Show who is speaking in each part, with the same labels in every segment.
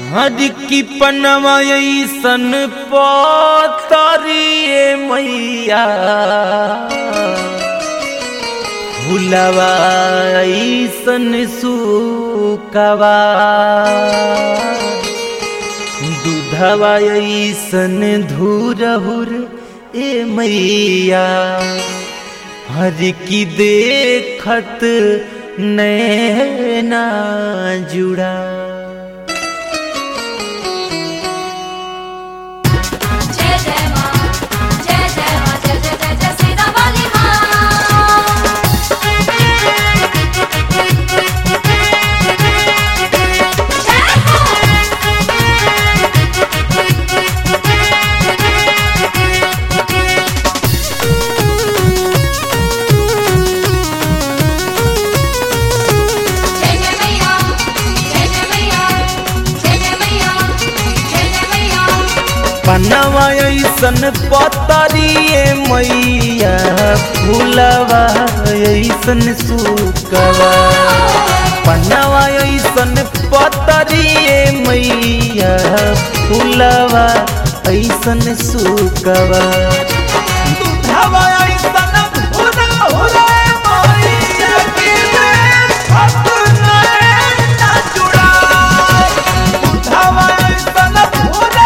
Speaker 1: हर की पनवा ऐसन पोतरिए मैया फुलवा ऐसन सुकवा दूधवा ऐसन धुरहुर ए मैया हर की देखत नैना जुड़ा। पनवा ऐसन पोतरिए मैया फुलवा ऐसन सुकवा पनवा ऐसन पोतरिए मैया फुलवा ऐसन सुकवा दूधवा ऐसन हुरा मैया के देखत नैना जुड़ा। दूधवा ऐसन हुरा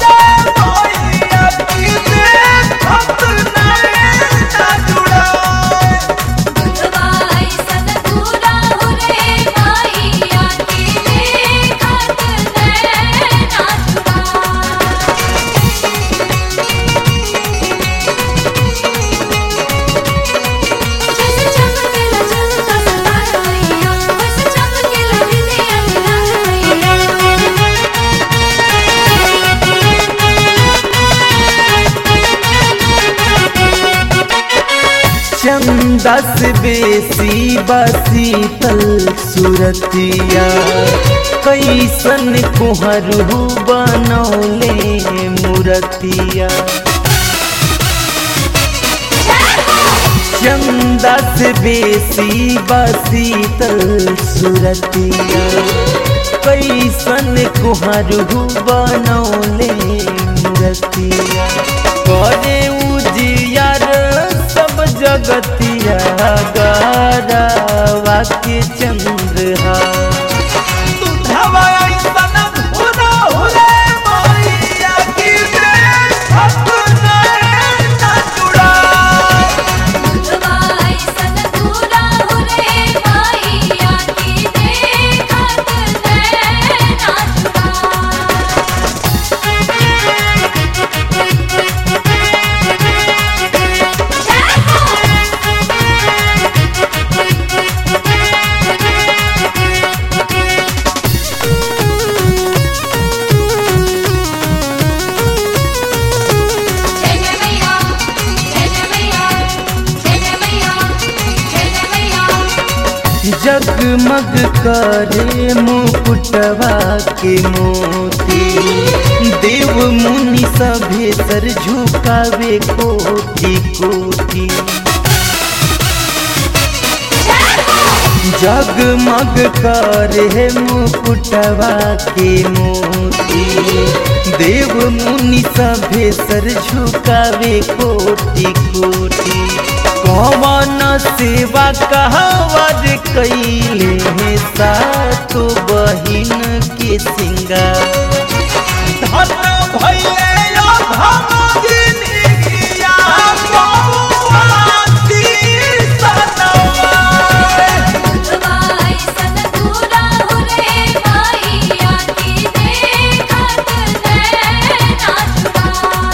Speaker 1: चंदा से बेसी बसीतल सुरतिया कैसन कुहरू बनौले मूर्तिया। चंदा से बेसी बसीतल सुरतिया कैसन कुहरू बनौले मूर्तिया। करे उजियार सब जगतिया गारवा के चंद्रहा दूधवा ऐसन हुरा मैया के देखत नैना जुड़ा।
Speaker 2: दूधवा ऐसन हुरा मैया के देखत नैना जुड़ा।
Speaker 1: जगमग करे मुकुटवा के मोती देव मुनि सभे सर झुकावे कोटि कोटि। जगमग करे मुकुटवा के मोती देव मुनि सभे सर झुकावे कोटि कोटि। कौन सेवा कहवर कैले सातो बहिन के सिंगार धन भइले भमगिनिया बउआती सनवा।
Speaker 2: दूधवा ऐसन हुरा मैया के देखत नैना जुड़ा।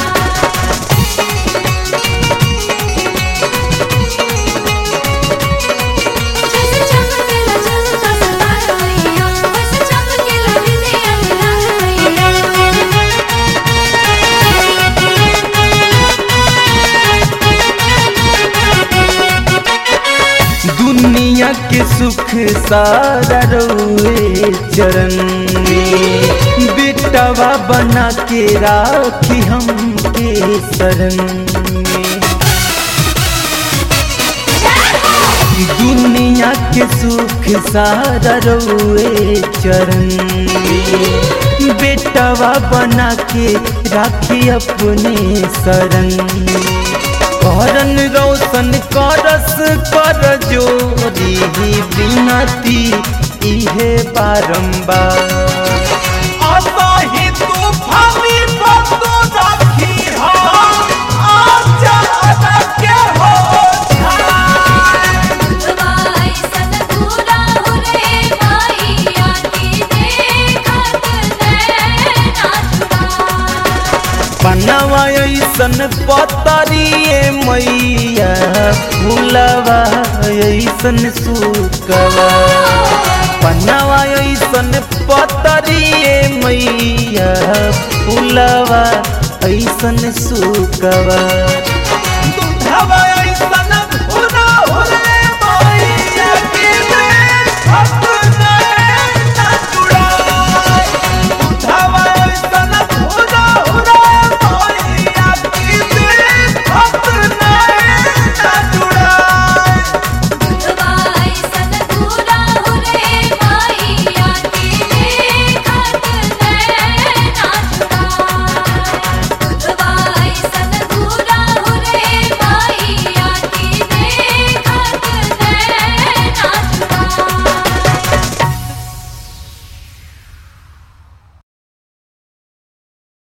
Speaker 1: दुनिया के सुख सारा रोए चरण में बेटवा बना के राखी हमके शरण में। दुनिया के सुख सारा रोए चरण में बेटवा बना के राखी अपने शरण करन रोशन करस कर जोरी बिनती इहे बारंबार
Speaker 3: असही तूफानी बंदो राखी हो आजा के हो
Speaker 2: दुधवाई सन दूरा हो रे मैया की देखत नैना चुरा
Speaker 1: बनवा ऐसन पतरिए मैया फूलवा ऐसन सुकवा बनवा ऐसन पतरिए मैया फूलवा ऐसन सुकवा
Speaker 3: दूधवा